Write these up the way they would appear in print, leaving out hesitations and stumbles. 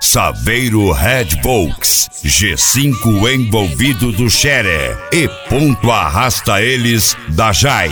Saveiro Red Volks, G5 envolvido do Xere e ponto arrasta eles da Jai.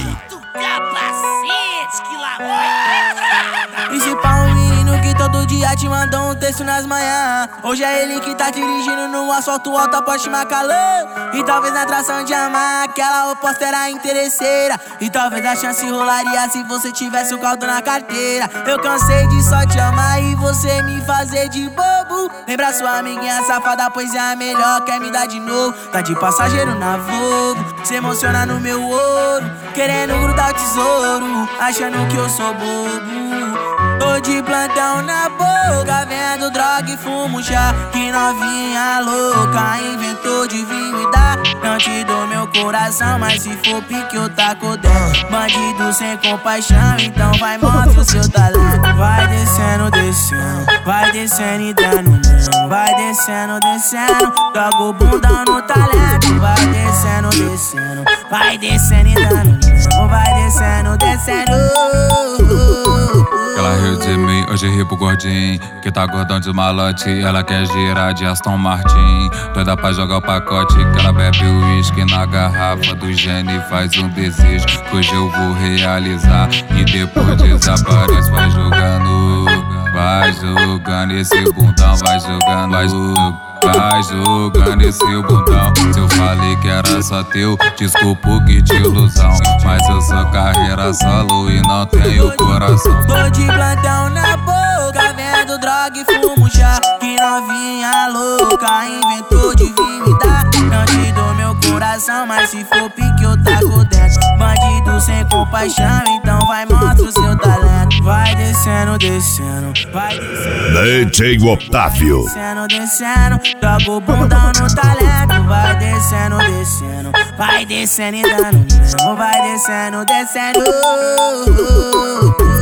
Esse pau menino que todo dia te mandou um texto nas manhãs. Hoje é ele que tá dirigindo no asfalto alto a Porsche Macalã. E talvez na tração de amar aquela oposta era interesseira. E talvez a chance rolaria se você tivesse o caldo na carteira. Eu cansei de só te amar e você me fazer de bobo. Lembra sua amiguinha safada, pois é a melhor, quer me dar de novo. Tá de passageiro na Volvo, se emociona no meu ouro, querendo grudar o tesouro, achando que eu sou bobo. Tô de plantão na boca, vendo droga e fumo chá. Que novinha louca inventou de vir me dar. Não te dou meu coração, mas se for pique eu taco dentro. Bandido sem compaixão, então vai mostra o seu talento. Vai descendo, descendo, vai descendo e dando mão. Vai descendo, descendo, joga o bundão no talento. Vai descendo, descendo, vai descendo e dando mão. Vai descendo, descendo. Ela riu de mim, hoje ri pro gordinho que tá gordão de malote. Ela quer girar de Aston Martin, doida pra jogar o pacote. Que ela bebe o uísque na garrafa do Gene. Faz um desejo que hoje eu vou realizar. E depois desaparece, vai jogando. Vai jogando esse bundão, vai jogando, vai jogando. Vai jogando esse bundão. Se eu falei que era só teu, desculpa que de ilusão. Mas eu sou carreira solo e não tenho coração. Tô de plantão na boca, vendo droga e fumo chá. Que novinha louca inventou de vir me dar. Não te dou meu coração, mas se for pique eu taco dentro. Bandido sem compaixão, então vai mostra o seu talento. Vai descendo, descendo, vai descendo. DJ Otávio. Descendo, descendo, joga o bundão no talento. Vai descendo, descendo, vai descendo e dando. Vai descendo, descendo.